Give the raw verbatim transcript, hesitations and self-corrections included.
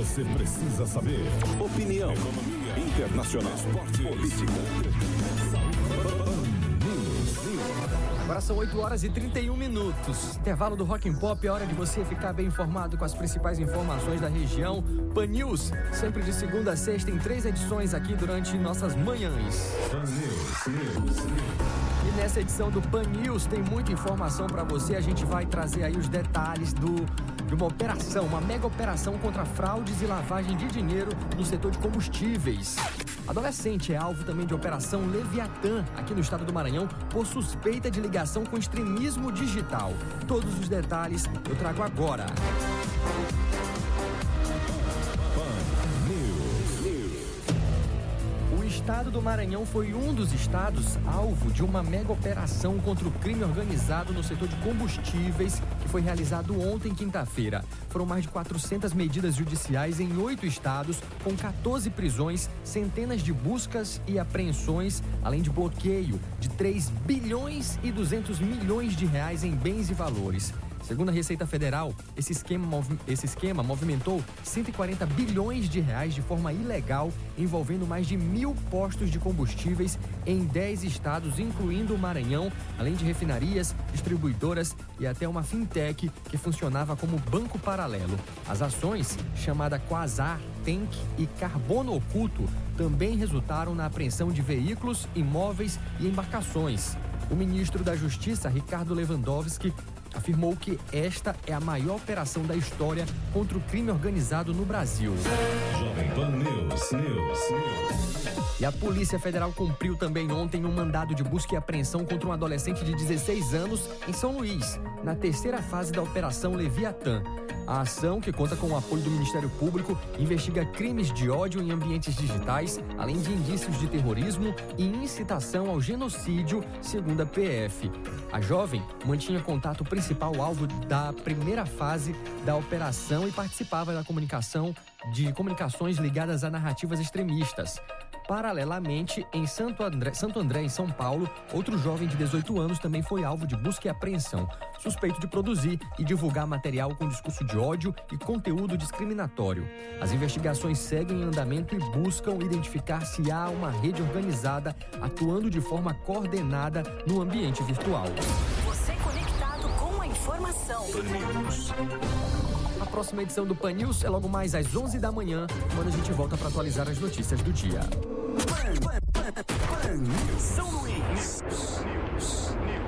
você precisa saber. Opinião, economia, internacional, esporte, política. Agora são oito horas e trinta e um minutos. Intervalo do Rock and Pop, é hora de você ficar bem informado com as principais informações da região. Pan News, sempre de segunda a sexta, em três edições aqui durante nossas manhãs. Pan News, News, News. E nessa edição do Pan News tem muita informação para você. A gente vai trazer aí os detalhes do, de uma operação, uma mega operação contra fraudes e lavagem de dinheiro no setor de combustíveis. Adolescente é alvo também de operação Leviatã, aqui no estado do Maranhão, por suspeita de ligação com extremismo digital. Todos os detalhes eu trago agora. O estado do Maranhão foi um dos estados alvo de uma mega operação contra o crime organizado no setor de combustíveis que foi realizado ontem, quinta-feira. Foram mais de quatrocentas medidas judiciais em oito estados, com quatorze prisões, centenas de buscas e apreensões, além de bloqueio de três bilhões e duzentos milhões de reais em bens e valores. Segundo a Receita Federal, esse esquema, esse esquema movimentou cento e quarenta bilhões de reais de forma ilegal, envolvendo mais de mil postos de combustíveis em dez estados, incluindo o Maranhão, além de refinarias, distribuidoras e até uma fintech que funcionava como banco paralelo. As ações, chamada Quasar, Tank e Carbono Oculto, também resultaram na apreensão de veículos, imóveis e embarcações. O ministro da Justiça, Ricardo Lewandowski, afirmou que esta é a maior operação da história contra o crime organizado no Brasil. Jovem Pan News, News, News. E a Polícia Federal cumpriu também ontem um mandado de busca e apreensão contra um adolescente de dezesseis anos em São Luís, na terceira fase da Operação Leviatã. A ação, que conta com o apoio do Ministério Público, investiga crimes de ódio em ambientes digitais, além de indícios de terrorismo e incitação ao genocídio, segundo a P F. A jovem mantinha contato principal alvo da primeira fase da operação e participava da comunicação de comunicações ligadas a narrativas extremistas. Paralelamente, em Santo André, Santo André, em São Paulo, outro jovem de dezoito anos também foi alvo de busca e apreensão, suspeito de produzir e divulgar material com discurso de ódio e conteúdo discriminatório. As investigações seguem em andamento e buscam identificar se há uma rede organizada atuando de forma coordenada no ambiente virtual. Você conectado com a informação. A próxima edição do Pan News é logo mais às onze da manhã, quando a gente volta para atualizar as notícias do dia. Pan, Pan, Pan, Pan News. São Luís. News, News, News.